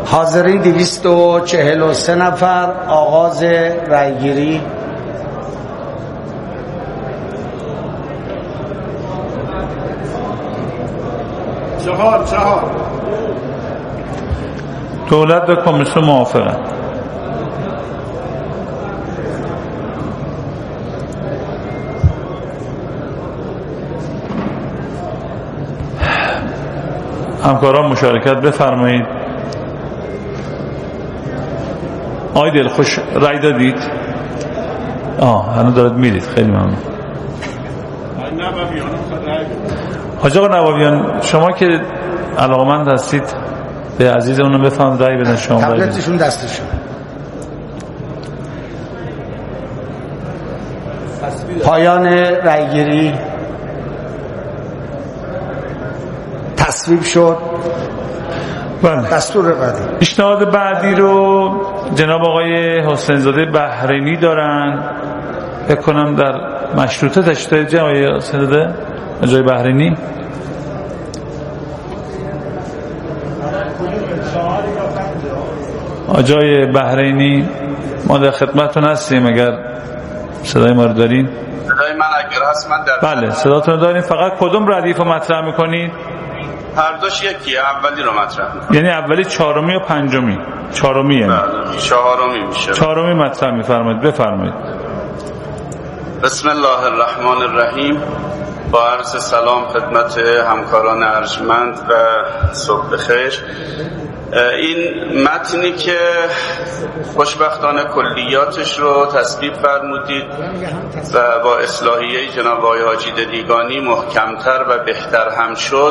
حاضرین 243 نفر. آغاز رأیگیری. چهار. دولت و کمیسیون موافقه. همکاران مشارکت بفرمایید. آقای دلخوش رأی دادید؟ هنوز دارید میدید. خیلی ممنون. حاج آقا نوابیان، شما که علاقمند هستید به عزیز اونو بفهم رأی بدن. شما تبلتشون دستشون. پایان رأیگیری. تصویب شد. بله. دستور بعدی. پیشنهاد بعدی رو جناب آقای حسین زاده بحرینی دارن. فکر کنم در مشروطه تشریح جناب آقای حسین زاده جای بحرینی. آجای بحرینی ما در خدمتتون هستیم. اگر صدای ما رو دارین. صدای من اگر هست من در بله صداتون رو دارین. فقط کدوم ردیف رو مطرح میکنید؟ هر دوش یکیه. اولی رو مطرح میکنید. یعنی اولی چهارمی و پنجمی؟ چهارمی یعنی چهارمی میشه. چهارمی مطرح میفرمایید. بفرمایید. بسم الله الرحمن الرحیم. با عرض سلام خدمت همکاران ارجمند و صبح بخیر. این متنی که خوشبختانه کلیاتش رو تصویب فرمودید و با اصلاحیه جناب آقای حاجی دلیگانی محکمتر و بهتر هم شد،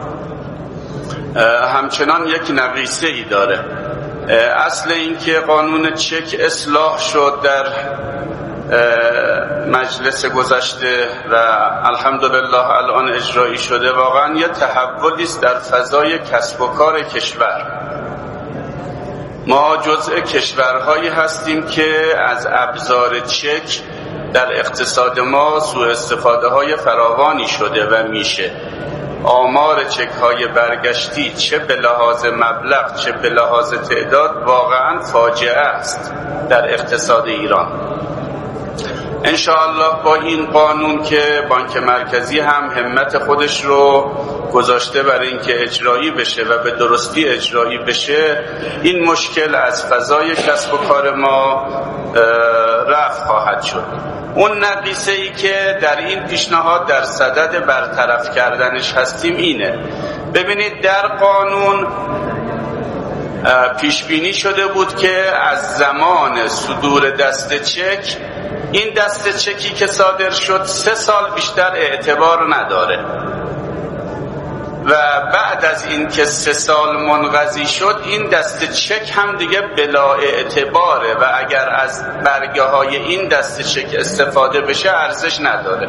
همچنان یک نقیصه ای داره. اصل این که قانون چک اصلاح شد در مجلس گذشته و الحمدلله الان اجرایی شده، واقعا یه تحولی است در فضای کسب و کار کشور. ما جزء کشورهایی هستیم که از ابزار چک در اقتصاد ما سوء استفاده های فراوانی شده و میشه. آمار چک های برگشتی چه به لحاظ مبلغ چه به لحاظ تعداد واقعا فاجعه است در اقتصاد ایران. انشاءالله با این قانون که بانک مرکزی هم همت خودش رو گذاشته برای اینکه اجرایی بشه و به درستی اجرایی بشه، این مشکل از فضای کسب و کار ما رفع خواهد شد. اون نقیصه ای که در این پیشنهاد در صدد برطرف کردنش هستیم اینه. ببینید در قانون پیش بینی شده بود که از زمان صدور دست چک، این دست چکی که صادر شد 3 سال بیشتر اعتبار نداره و بعد از این که 3 سال منقضی شد این دست چک هم دیگه بلا اعتباره و اگر از برگه های این دست چک استفاده بشه ارزش نداره.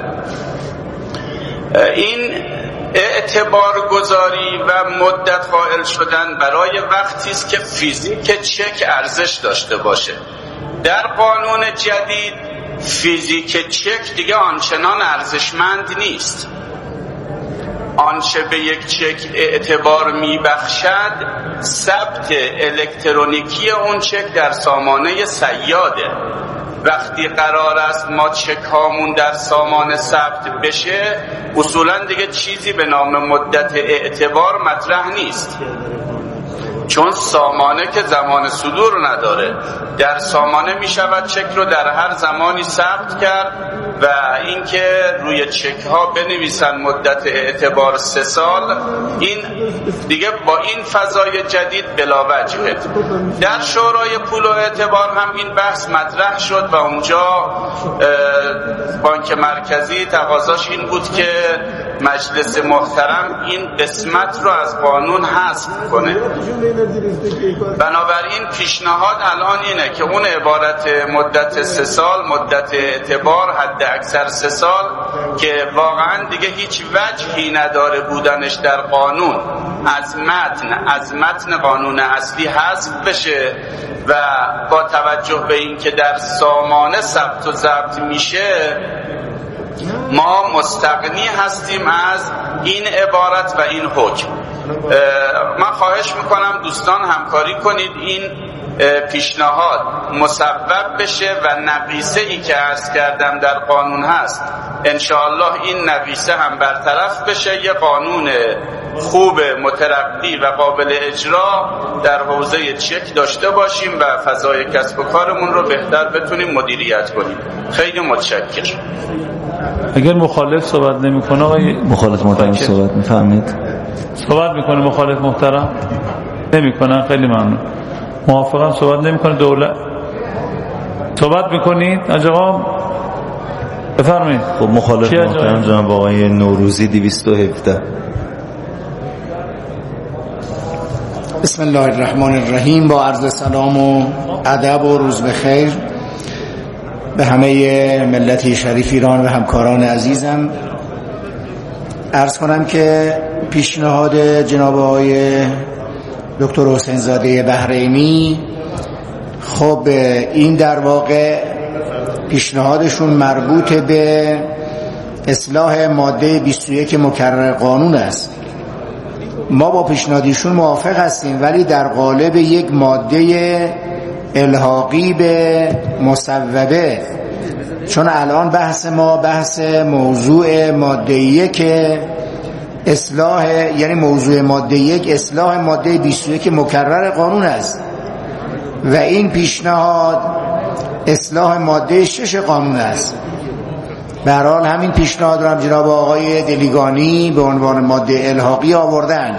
این اعتبار گذاری و مدت قائل شدن برای وقتی است که فیزیک چک ارزش داشته باشه. در قانون جدید فیزیک چک دیگه آنچنان ارزشمند نیست. آنچه به یک چک اعتبار میبخشد ثبت الکترونیکی اون چک در سامانه صیاده. وقتی قرار است ما چک هامون در سامانه ثبت بشه اصولا دیگه چیزی به نام مدت اعتبار مطرح نیست، چون سامانه که زمان صدور نداره. در سامانه می شود چک رو در هر زمانی ثبت کرد و اینکه روی چک ها بنویسن مدت اعتبار 3 سال، این دیگه با این فضای جدید بلا وجهه. در شورای پول و اعتبار هم این بحث مطرح شد و اونجا بانک مرکزی تقاضاش این بود که مجلس محترم این قسمت رو از قانون حذف کنه. بنابراین پیشنهاد الان اینه که اون عبارت مدت 3 سال، مدت اعتبار حد اکثر 3 سال که واقعا دیگه هیچ وجهی نداره بودنش در قانون، از متن قانون اصلی حذف بشه و با توجه به این که در سامانه ثبت و ضبط میشه ما مستغنی هستیم از این عبارت و این حکم. من خواهش میکنم دوستان همکاری کنید این پیشنهاد مصوب بشه و نقیصه ای که عرض کردم در قانون هست انشاءالله این نقیصه هم برطرف بشه، یه قانون خوب مترقی و قابل اجرا در حوزه چک داشته باشیم و فضای کسب و کارمون رو بهتر بتونیم مدیریت کنیم. خیلی متشکرم. اگر مخالف صحبت نمی‌کنه آقای مخالف محترم صحبت می‌فرمایید. صحبت می‌کنه مخالف محترم؟ نمی‌کنن. خیلی ممنون. موافقم صحبت نمی‌کنه دولت. صحبت می‌کنید آقا بفرمایید. خب مخالف محترم جناب آقای نوروزی 217. بسم الله الرحمن الرحیم. با عرض سلام و ادب و روز بخیر به همه ملت شریف ایران و همکاران عزیزم. عرض کنم که پیشنهاد جناب آقای دکتر حسین زاده بحرینی، خب این در واقع پیشنهادشون مربوط به اصلاح ماده 21 مکرر قانون است. ما با پیشنهادیشون موافق هستیم، ولی در قالب یک ماده الحاقی به مصوبه، چون الان بحث ما بحث موضوع ماده 1 اصلاح، یعنی موضوع ماده 1 اصلاح ماده 21 مکرر قانون است و این پیشنهاد اصلاح ماده 6 قانون است. به هر حال همین پیشنهاد رو هم جناب آقای دلیگانی به عنوان ماده الحاقی آوردن.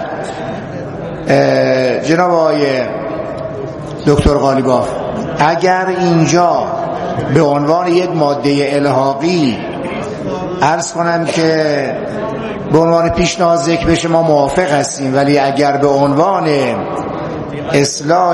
جناب آقای دکتر قالیباف، اگر اینجا به عنوان یک ماده الحاقی عرض کنم که به عنوان پیشنهاد ذکر بشه ما موافق هستیم، ولی اگر به عنوان اصلاح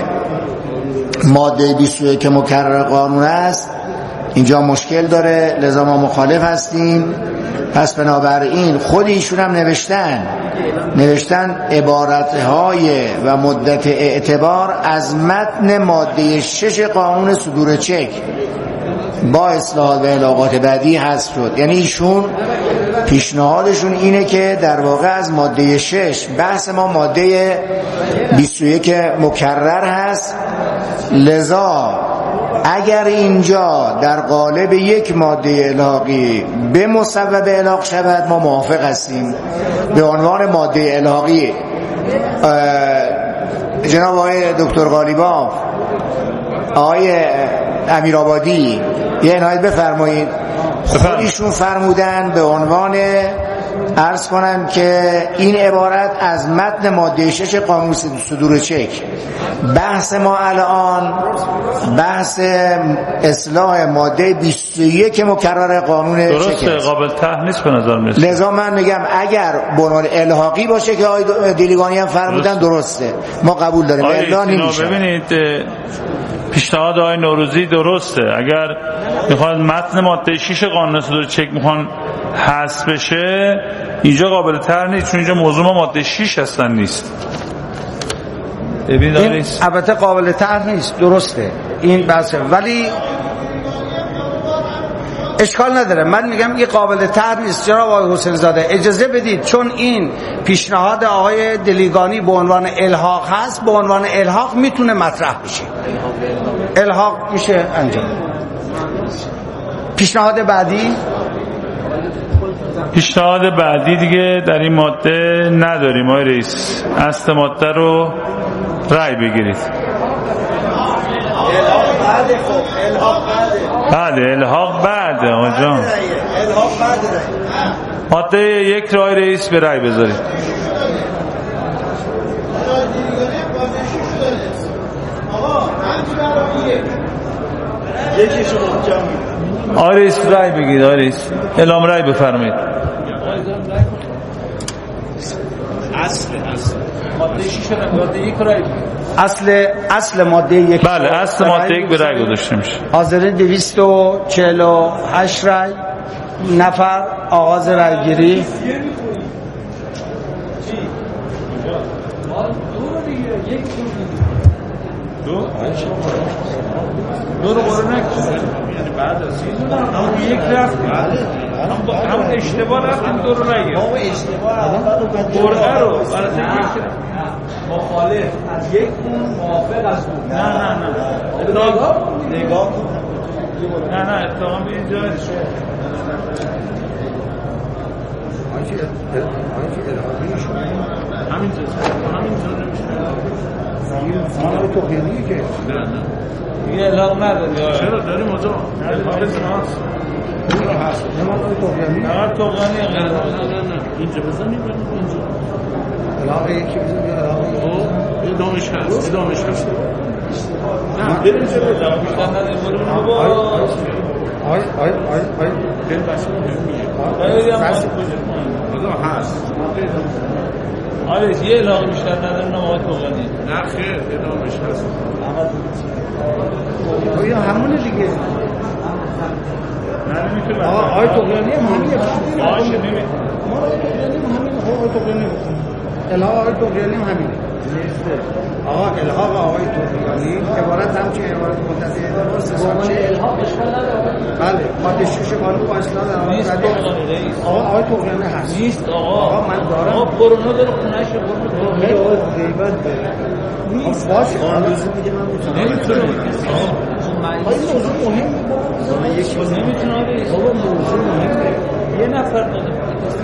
ماده 21 مکرر قانون است اینجا مشکل داره، لذا ما مخالف هستیم. پس بنابراین خود ایشون هم نوشتن عبارتهای و مدت اعتبار از متن ماده 6 قانون صدور چک با اصلاحات و الاغات بعدی حذف شد. یعنی ایشون پیشنهادشون اینه که در واقع از ماده 6 بحث ما ماده 21 مکرر هست، لذا اگر اینجا در قالب یک ماده الحاقی به مصوبه الحاق شود ما موافق هستیم. به عنوان ماده الحاقی جناب آقای دکتر قالیباف، آقای امیرآبادی یه عنایت بفرمایید. خودشون فرمودن به عنوان عرض کنم که این عبارت از متن ماده 6 قانون صدور چک. بحث ما الان بحث اصلاح ماده 21 مکرر قانون چک است. درسته، قابل طرح نیست به نظر میاد. لذا من میگم اگر به عنوان الحاقی باشه که آقای دلیگانی هم فرمودن درسته، ما قبول داریم. الا نمیشه. ببینید پیشنهاد آقای نوروزی درسته. اگر میخواد متن ماده 6 قانون صدور چک میخوان حذف بشه اینجا قابل طرح نیست، چون اینجا موضوع ما ماده 6 هستن نیست. این البته قابل طرح نیست، درسته این بحثه، ولی اشکال نداره. من میگم این قابل طرح نیست. جناب آقای حسین زاده اجازه بدید، چون این پیشنهاد آقای دلیگانی به عنوان الحاق هست، به عنوان الحاق میتونه مطرح بشه، الحاق میشه انجام. پیشنهاد بعدی دیگه در این ماده نداریم آقای رئیس. اصل ماده رو رأی بگیرید. الحاق بعده آقا جان. ماده 1 رو آقای رئیس به رأی بذارید. آقای رئیس رأی بگیرید. آقای رئیس اعلام رأی بفرمایید. اصل ماده 1. بله اصل ماده 1 به رأی گذاشته میشه. حاضرین 248 رأی. نفر آغاز رأی گیری. دور قرآن یعنی بعد از این هم یک رفتیم هم اشتباه رفتیم دور رو نگیر قرآن رو برای یک مخالف از یک اون موافق از اون نگاه نه اتفاقا به این جایی همین توقیانیه که یه الهام نداری چرا داریم اونجا حافظ ناس اون هست نهار توقیانی نه اینجا بزنیم اینجا الهام یکی بزنیم ادامش هست نه بریم چرا جواب بیشتر نداریم بریم با آی بریم بسیم خیلی هم هست آره یه الهام بیشتر نداریم نماهای توقیانی نه خیر ادامش هست یا همونه دیگه نه نمیتونه آقای توقیانی هم همینه باشه نمیتونه آقای توقیانی الهام آقای توقیانی هم همینه آقا الهام آقای توقیانی عبارت همچین عبارت مدتی عنوان الهام اشکال نداره. بله ماده 6 قانون با اصلاح در نیست آقای توقیانی هست نیست آقا من دارم آقا کرونا داره خونه‌اش قربون خیلی غیبت نیست باشه نمیتونه این موضوع مهمه نمیتونه بابا موضوع مهمه یه نفر داده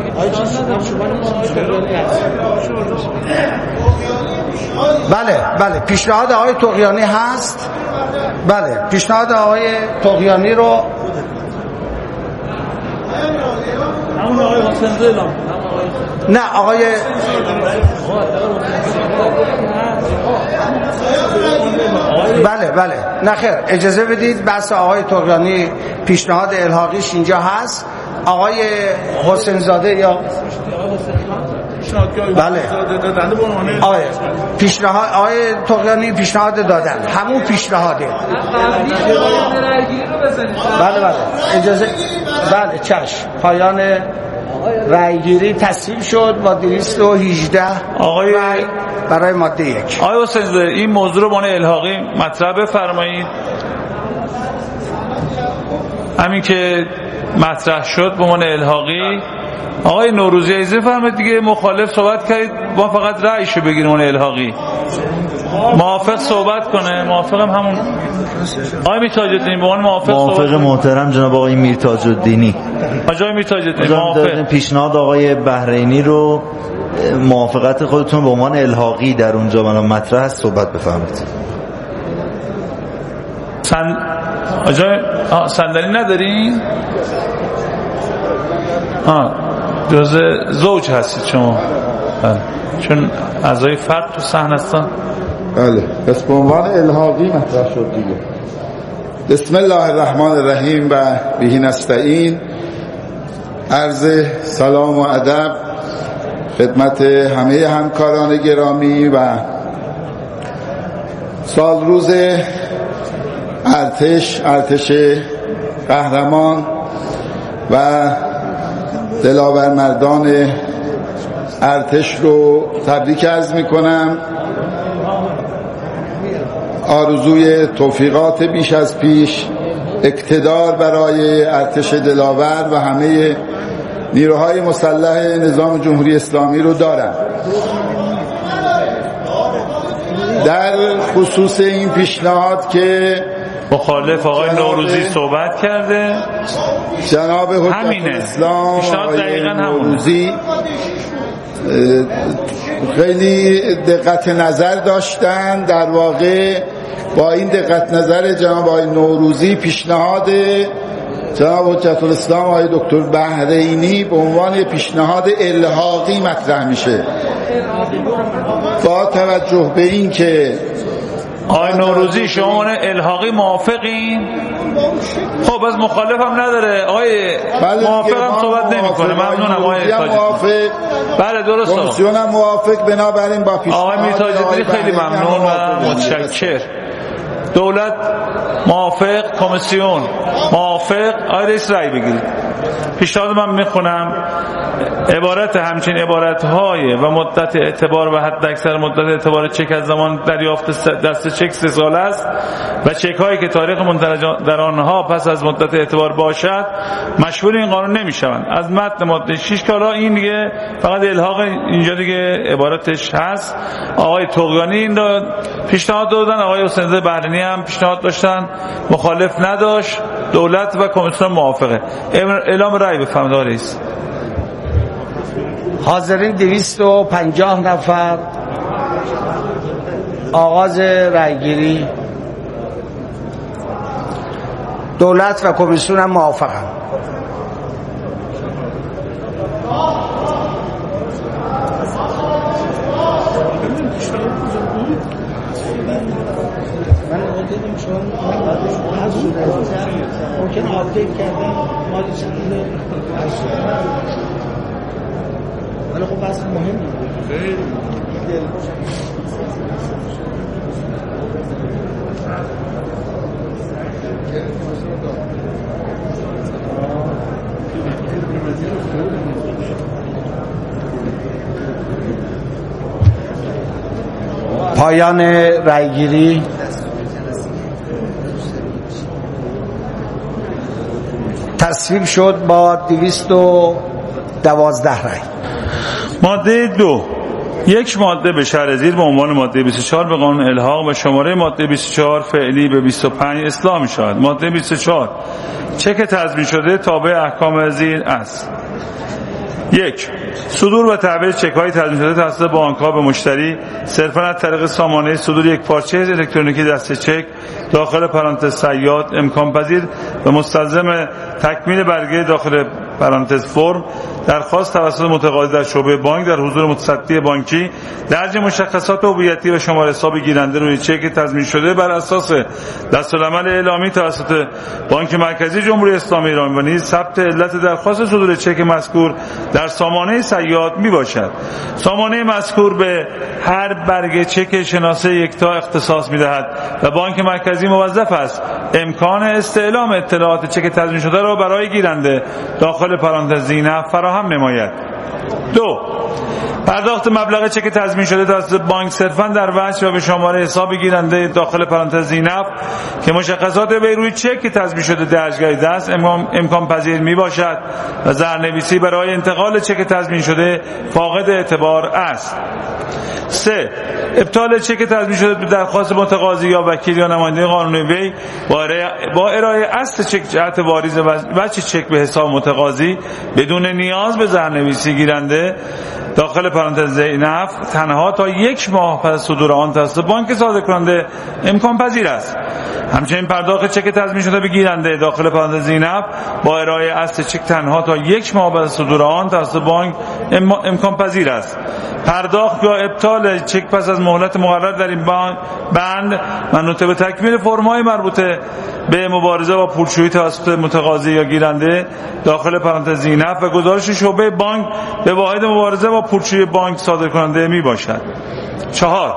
بله پیشنهاد آقای طغیانی هست. بله پیشنهاد آقای طغیانی رو همون آقای حسین زیلان نه آقای بله نه خیر اجازه بدید بحث آقای طغیانی پیشنهاد الحاقیش اینجا هست. آقای حسین زاده یا بله آقای پیشنهاد آقای طغیانی پیشنهاد دادن همون پیشنهاده. بله اجازه بله چشم پایان رأیگیری تصویب شد با 218 آقای رأی برای ماده 1. آقای حسین زاده این موضوع رو با الحاقی مطرح بفرمایید. همین که مطرح شد به عنوان الحاقی آقای نوروزی اجازه فرمایید دیگه مخالف صحبت کردید ما فقط رأیشو بگیریم اون الحاقی موافق صحبت کنه موافقم همون آقای میرتاج الدینی به عنوان موافق محترم جناب آقای میرتاج الدینی آقای میرتاج الدینی موافق پیشنهاد آقای بحرینی رو موافقت خودتون به عنوان الحاقی در اونجا مطرح است صحبت بفرمایید. صندلی ندارین؟ جز زوج هستید شما چون اعضای فرد تو صحن هستن. بله پس به عنوان الحاقی مطرح شد دیگه. بسم الله الرحمن الرحیم و بهی نستعین. عرض سلام و ادب خدمت همه همکاران گرامی و سال روز ارتش قهرمان و دلاور مردان ارتش رو تبریک عرض میکنم. آرزوی توفیقات بیش از پیش اقتدار برای ارتش دلاور و همه نیروهای مسلح نظام جمهوری اسلامی رو دارم. در خصوص این پیشنهاد که مخالف آقای نوروزی صحبت کرده جناب حجت الاسلام آقای نوروزی خیلی دقت نظر داشتن. در واقع با این دقت نظر جناب آقای نوروزی پیشنهاد جناب حجت الاسلام آقای دکتر بحرینی به عنوان پیشنهاد الحاقی مطرح میشه. با توجه به این که آقای نوروزی شما الحاقی موافقین؟ خب از مخالف هم نداره آقای موافق هم صحبت نمی کنه. ممنونم آقای موافق. بله درست کمیسیون هم موافق. بنابراین با پیشنهاد آقای میرتاج الدینی خیلی ممنون و متشکر. دولت موافق، کمیسیون موافق. آقای رئیس رأی بگیرید. پیشنهاد من میخونم عبارت همچین عبارت‌های و مدت اعتبار و حد اکثر مدت اعتبار چک از زمان دریافت دست چک 3 سال است و چک‌هایی که تاریخ منتج در آنها پس از مدت اعتبار باشد مشمول این قانون نمی‌شوند. از متن ماده 6 که حالا این دیگه فقط الحاق اینجا دیگه عبارتش هست. آقای طغیانی این رو پیشنهاد دادن، آقای حسین بحرینی هم پیشنهاد داشتن، مخالف نداشت، دولت و کمیسیون موافقه. اعلام رأی بفرمایید آقای رئیس. حاضرین 250 نفر. آغاز رأیگیری. دولت و کمیسیون هم موافقن. ممکن آپدیت کردن مالی چنده ولی خب بحث مهم پایان رأیگیری. تصویب شد با 212 رأی. ماده 2 یک ماده به شرح زیر به عنوان ماده 24 به قانون الحاق و شماره ماده 24 فعلی به 25 اصلاح می شود. ماده 24 چک تضمین شده تابع احکام زیر است. 1. صدور و تحویل چک‌های تضمین شده توسط بانک‌ها به مشتری صرفاً از طریق سامانه صدور یک پارچه الکترونیکی دسته چک داخل پرانتز صیاد امکان پذیر و مستلزم تکمیل برگه داخل پرانتز فرم درخواست توسط متقاضی در شعبه بانک در حضور متصدی بانکی درج مشخصات هویتی و شماره حساب گیرنده روی چک تضمین شده بر اساس دستورالعمل اعلامی توسط بانک مرکزی جمهوری اسلامی ایران و نیز ثبت علت درخواست صدور چک مذکور در سامانه صیاد می باشد. سامانه مذکور به هر برگه چک شناسه یکتا اختصاص می دهد و بانک مرکزی موظف است امکان استعلام اطلاعات چک تضمین شده را برای گیرنده داخل پرانتز زینف فراهم نماید. 2. پرداخت مبلغ چک تضمین شده توسط بانک صرفاً در وجه و به شماره حساب گیرنده داخل پرانتز زینف که مشخصات وی روی چک تضمین شده درج گردیده است امکان پذیر می باشد و زرنویسی برای انتقال چک تضمین شده فاقد اعتبار است. 3. ابطال چک تضمین شده به درخواست متقاضی یا وکیل یا نماینده قانونی وی با ارائه اصل چک جهت واریز وجه چک به حساب متقاضی بدون نیاز به زرنویسی گیرنده داخل پرانتز زینف تنها تا 1 ماه پس صدور آن توسط بانک صادر کننده امکان پذیر است. همچنین پرداخت چک تضمین شده به گیرنده داخل پرانتز زینف با ارائه اصل چک تنها تا 1 ماه بعد از صدور آن توسط بانک امکان پذیر است. پرداخت یا ابطال چک پس از مهلت مقرر در این بند منوط به تکمیل فرم‌های مربوطه به مبارزه با پولشویی توسط متقاضی یا گیرنده داخل پرانتز زینف و گزارش شعبه بانک به واحد مبارزه با پولشویی بانک صادر کننده می باشد. 4.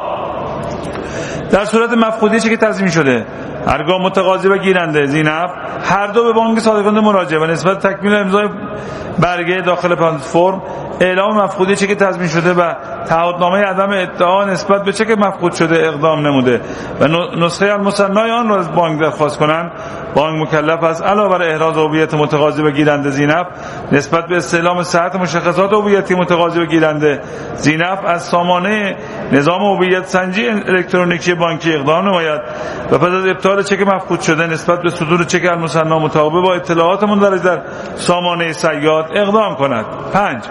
در صورت مفقودی چک تضمین شده هرگاه متقاضی و گیرنده زینف هر دو به بانک صادر کننده مراجعه و نسبت تکمیل امضای برگه داخل پرانتز فرم اعلام مفقودی چک تضمین شده و تعهدنامه عدم ادعا نسبت به چک مفقود شده اقدام نموده و نسخه المصنای آن را از بانک درخواست کنند بانک مکلف است علاوه بر احراز هویت متقاضی و گیرنده زینف نسبت به استعلام صحت مشخصات هویتی متقاضی و گیرنده زینف از سامانه نظام هویت سنجی الکترونیکی بانکی اقدام نماید و پس از ابطال چک مفقود شده نسبت به صدور چک المصنا مطابق با اطلاعات مندرج در سامانه صیاد اقدام کند. 5.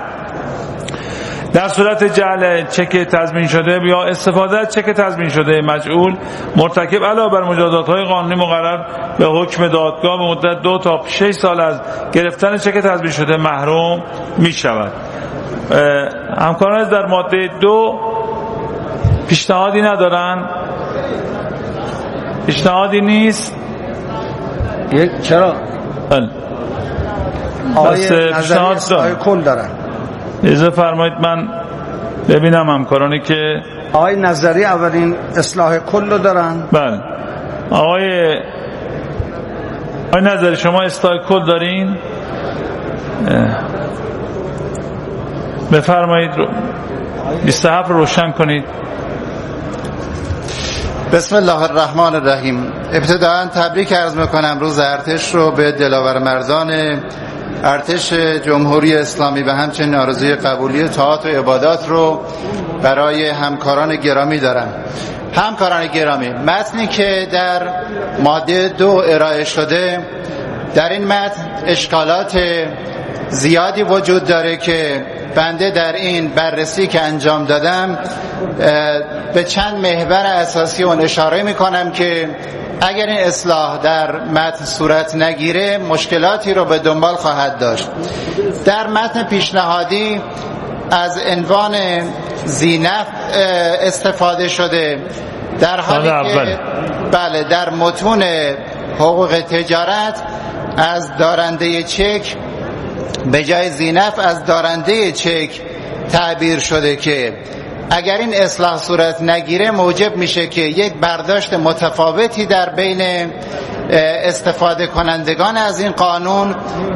در صورت جعل چک تضمین شده یا استفاده از چک تضمین شده مجعول مرتکب علاوه بر مجازات‌های قانونی مقرر به حکم دادگاه به مدت 2 تا 6 سال از گرفتن چک تضمین شده محروم می شود. همکاران در ماده 2 پیشنهادی ندارن؟ پیشنهادی نیست؟ چرا؟ آقای کل دارن. اجازه فرمایید من ببینم همکارانی که آقای نظری اولین اصلاح کل رو دارن. بله آقای نظری شما اصلاح کل دارین؟ بفرمایید 27 رو روشن کنید. بسم الله الرحمن الرحیم. ابتداً تبریک عرض میکنم روز ارتش رو به دلاور مردان ارتش جمهوری اسلامی و همچنین آرزوی قبولی طاعات و عبادات رو برای همکاران گرامی دارم. همکاران گرامی، متنی که در ماده 2 ارائه شده، در این متن اشکالات زیادی وجود داره که بنده در این بررسی که انجام دادم به چند محور اساسی اون اشاره میکنم که اگر این اصلاح در متن صورت نگیره مشکلاتی رو به دنبال خواهد داشت. در متن پیشنهادی از عنوان زینف استفاده شده، در حالی که بله در متون حقوق تجارت از دارنده چک به جای زینف از دارنده چک تعبیر شده که اگر این اصلاح صورت نگیره موجب میشه که یک برداشت متفاوتی در بین استفاده کنندگان از این قانون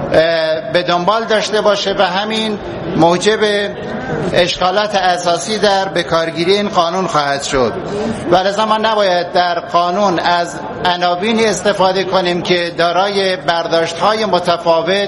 به دنبال داشته باشه و همین موجب اشکالات اساسی در بکارگیری این قانون خواهد شد. ولذا ما نباید در قانون از عناوینی استفاده کنیم که دارای برداشت‌های متفاوت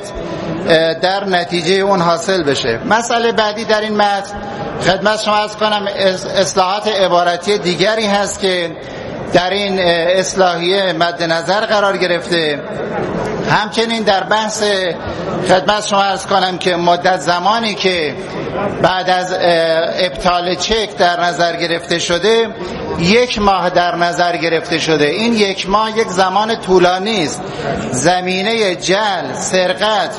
در نتیجه اون حاصل بشه. مسئله بعدی در این متن خدمت شما عرض کنم اصلاحات عبارتی دیگری هست که در این اصلاحیه مد نظر قرار گرفته. همچنین در بحث خدمت شما عرض کنم که مدت زمانی که بعد از ابطال چک در نظر گرفته شده 1 ماه در نظر گرفته شده. این 1 ماه یک زمان طولانی است. زمینه جعل، سرقت،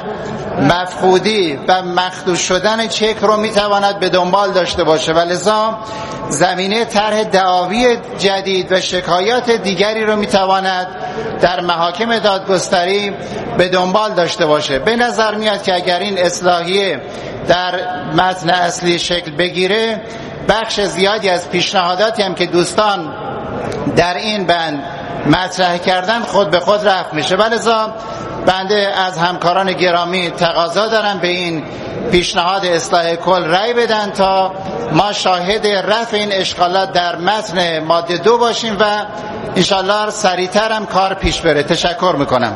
مفقودی و مخدوش شدن چک رو میتواند به دنبال داشته باشه و لذا زمینه طرح دعاوی جدید و شکایات دیگری رو میتواند در محاکم دادگستری به دنبال داشته باشه. به نظر میاد که اگر این اصلاحیه در متن اصلی شکل بگیره بخش زیادی از پیشنهاداتی هم که دوستان در این بند مطرح کردن خود به خود رفع میشه. ولذا بنده از همکاران گرامی تقاضا دارم به این پیشنهاد اصلاح کل رأی بدن تا ما شاهد رفع این اشکالات در متن ماده 2 باشیم و انشالله سریعتر هم کار پیش بره. تشکر میکنم.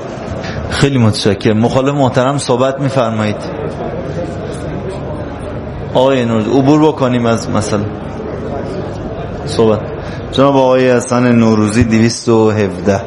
خیلی متشکرم. مخالف محترم صحبت میفرمایید. آقای نوروزی عبور بکنیم از مسئله صحبت. جناب آقای حسن نوروزی 217.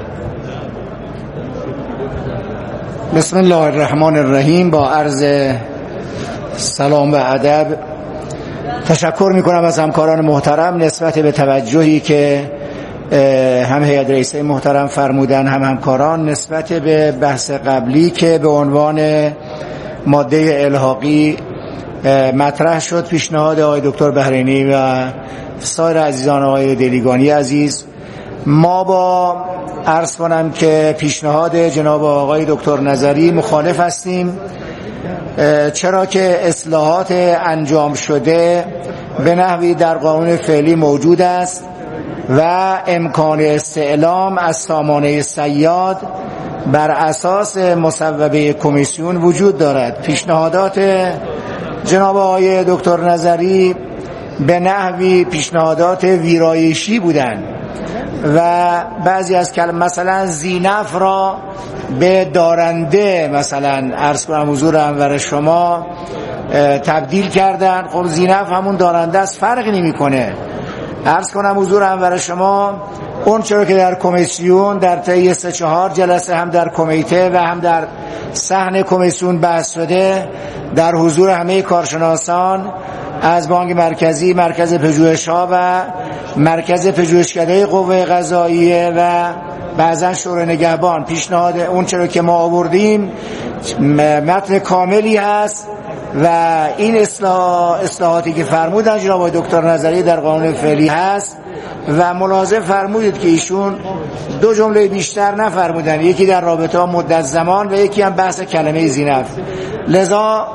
بسم الله الرحمن الرحیم. با عرض سلام و ادب تشکر میکنم از همکاران محترم نسبت به توجهی که هم هیئت رئیسه محترم فرمودن هم همکاران نسبت به بحث قبلی که به عنوان ماده الحاقی مطرح شد، پیشنهاد آقای دکتر بحرینی و سایر عزیزان آقای دلیگانی عزیز. ما با عرض کنم که پیشنهاد جناب آقای دکتر نظری مخالف هستیم، چرا که اصلاحات انجام شده به نحوی در قانون فعلی موجود است و امکان استعلام از سامانه صیاد بر اساس مصوبه کمیسیون وجود دارد. پیشنهادات جناب آقای دکتر نظری به نحوی پیشنهادات ویرایشی بودند و بعضی از کلمات مثلا زینف را به دارنده مثلا عرض کنم حضور انور شما تبدیل کردن. خب زینف همون دارنده است، فرقی نمیکنه. عرض کنم حضور انور شما اون چرا که در کمیسیون در طی 3-4 جلسه هم در کمیته و هم در صحن کمیسیون بحث شده در حضور همه کارشناسان از بانک مرکزی، مرکز پژوهش‌ها و مرکز پژوهشکده قوه قضاییه و بعضا شورای نگهبان. پیشنهاد اون چرا که ما آوردیم متن کاملی هست و این اصلاحاتی که فرمودن جناب دکتر نظری در قانون فعلی هست و ملاحظه فرمودید که ایشون 2 جمله بیشتر نفرمودن، یکی در رابطه با مدت زمان و یکی هم بحث کلمه زینف. لذا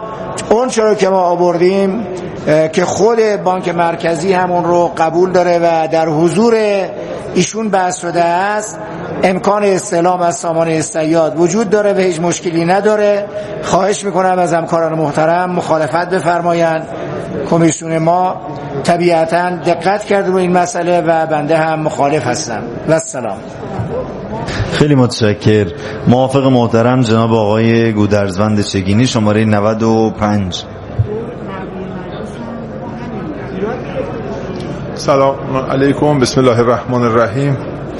اون چرا که ما آوردیم که خود بانک مرکزی همون رو قبول داره و در حضور ایشون بحث شده است، امکان استعلام از سامانه صیاد وجود داره و هیچ مشکلی نداره. خواهش میکنم از همکاران محترم مخالفت بفرمایند. کمیسیون ما طبیعتاً دقت کرده رو این مسئله و بنده هم مخالف هستم. و السلام. خیلی متشکر. موافق محترم جناب آقای گودرزوند چگینی، شماره 95. سلام علیکم، بسم الله الرحمن الرحیم.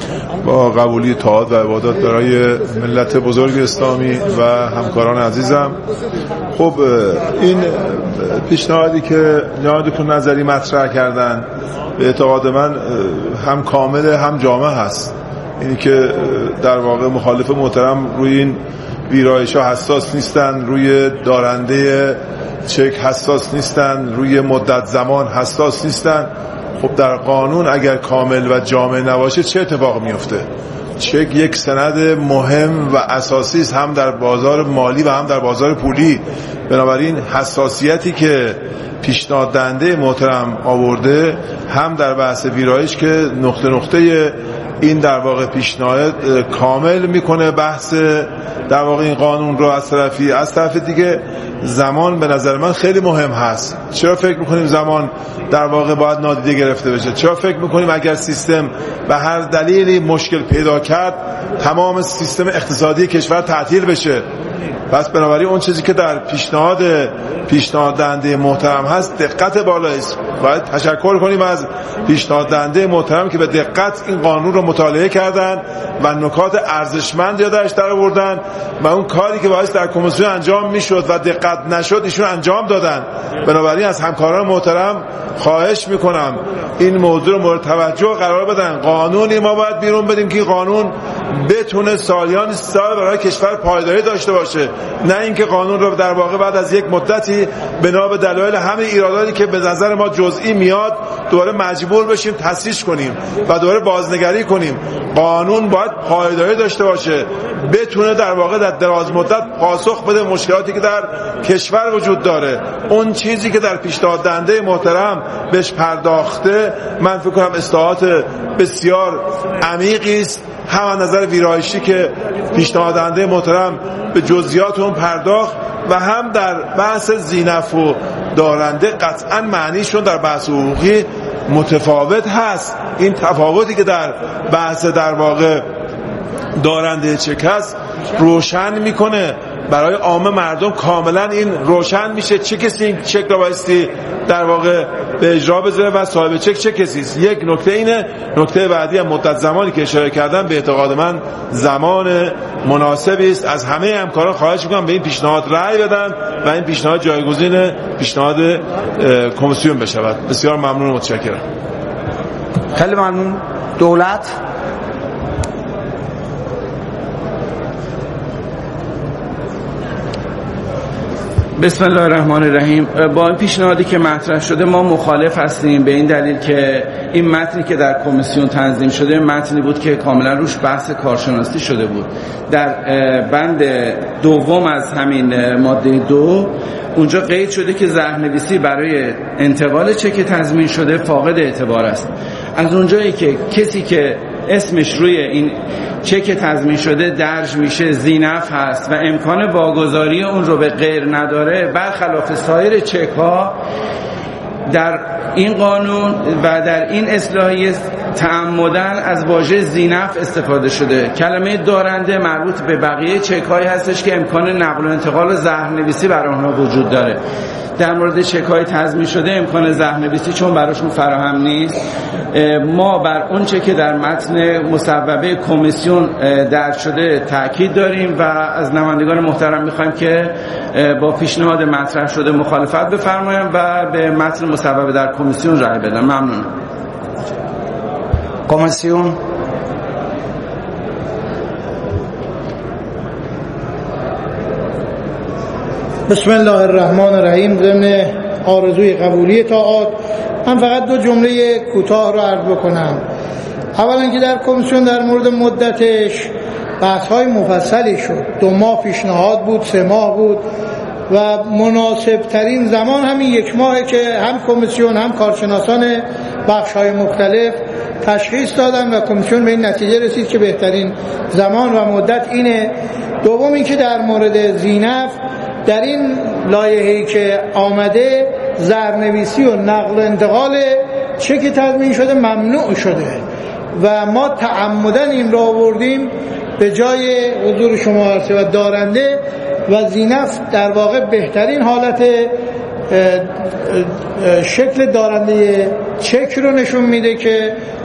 با قبولی طاعات و عبادات برای ملت بزرگ اسلامی و همکاران عزیزم، خب این پیشنهادی که جناب دکتر نظری مطرح کردن به اعتقاد من هم کامل هم جامع هست. اینی که در واقع مخالف محترم روی این ویرایش‌ها حساس نیستن، روی دارنده چک حساس نیستن، روی مدت زمان حساس نیستن. خب در قانون اگر کامل و جامع نباشه چه اتفاق میفته؟ چک یک سند مهم و اساسی است، هم در بازار مالی و هم در بازار پولی. بنابراین حساسیتی که پیشنهاد دهنده محترم آورده هم در بحث ویرایش که نقطه این در واقع پیشنهاد کامل میکنه بحث در واقع این قانون رو از طرفی، از طرف دیگه زمان به نظر من خیلی مهم هست. چرا فکر میکنیم زمان در واقع باید نادیده گرفته بشه؟ چرا فکر میکنیم اگر سیستم به هر دلیلی مشکل پیدا کرد تمام سیستم اقتصادی کشور تعطیل بشه؟ پس بنابراین اون چیزی که در پیشنهاد دهنده محترم هست دقت بالایی است. باید تشکر کنیم از پیشنهاد دهنده محترم که به دقت این قانون رو مطالعه کردن و نکات ارزشمندی درش درآوردن و اون کاری که باید در کمیسیون انجام میشد و دقت نشد ایشون انجام دادن. بنابراین از همکاران محترم خواهش میکنم این موضوع رو مورد توجه قرار بدن. قانونی ما باید بیرون بدیم که قانون بتونه سالیان سال برای کشور پایداری داشته باشه، نه اینکه قانون رو در واقع بعد از یک مدتی بنا به دلایل همه ایراداتی که به نظر ما جزئی میاد دوباره مجبور بشیم تصحیح کنیم و دوباره بازنگری کنیم. قانون باید پایداری داشته باشه، بتونه در واقع در دراز مدت پاسخ بده مشکلاتی که در کشور وجود داره. اون چیزی که در پیشنهاد دهنده محترم بهش پرداخته من فکر کنم اصلاحات بسیار عمیقی است، هم از نظر ویرایشی که پیشنهاد دهنده محترم به جزئیات اون پرداخت و هم در بحث ذینفع و دارنده قطعا معنیشون در بحث حقوقی متفاوت هست. این تفاوتی که در بحث در واقع دارنده چک هست روشن میکنه برای عام مردم، کاملا این روشن میشه چه کسی این چک را بایستی در واقع به اجرا بذاره و صاحب چک چه کسی است. یک نکته اینه. نکته بعدی هم مدت زمانی که اشاره کردم به اعتقاد من زمان مناسبی است. از همه همکاران خواهش میکنم به این پیشنهاد رأی بدن و این پیشنهاد جایگزین پیشنهاد کمیسیون بشود. بسیار ممنون و متشکرم. خیلی ممنون. دولت بسم الله الرحمن الرحیم. با این پیشنهادی که مطرح شده ما مخالف هستیم، به این دلیل که این متنی که در کمیسیون تنظیم شده متنی بود که کاملا روش بحث کارشناسی شده بود. در بند دوم از همین ماده 2 اونجا قید شده که زهرنویسی برای انتقال چک تضمین شده فاقد اعتبار است. از اونجایی که کسی که اسمش روی این چک تضمین شده درج میشه ذینفع هست و امکان واگذاری اون رو به غیر نداره، برخلاف سایر چک ها در این قانون و در این اصلاحیه تعمدن از واژه ذینفع استفاده شده. کلمه دارنده مربوط به بقیه چک هایی هستش که امکان نقل و انتقال زهرنویسی بر آنها وجود داره. در مورد چک های تضمین شده امکان زهرنویسی چون براشون فراهم نیست، ما بر اون چه که در متن مصوبه کمیسیون درج شده تاکید داریم و از نمایندگان محترم میخوایم که با پیشنهاد مطرح شده مخالفت بفرمایند و به متن مصوبه در کمیسیون رأی بدن. ممنون. کمیسیون بسم الله الرحمن الرحیم. ضمن آرزوی قبولی طاعات من فقط 2 جمله کوتاه رو عرض بکنم. اولا که در کمیسیون در مورد مدتش بحث‌های مفصلی شد. 2 ماه پیشنهاد بود، 3 ماه بود و مناسب ترین زمان همین 1 ماهه که هم کمیسیون هم کارشناسان بخش‌های مختلف تشخیص دادن و کمیسیون به این نتیجه رسید که بهترین زمان و مدت اینه. دوم اینکه در مورد زینف در این لایحه‌ای که آمده زرنویسی و نقل و انتقال چک تضمین شده ممنوع شده و ما تعمدن این را آوردیم به جای حضور شما عرض و دارنده و زینف در واقع بهترین حالت شکل دارنده چک رو نشون میده که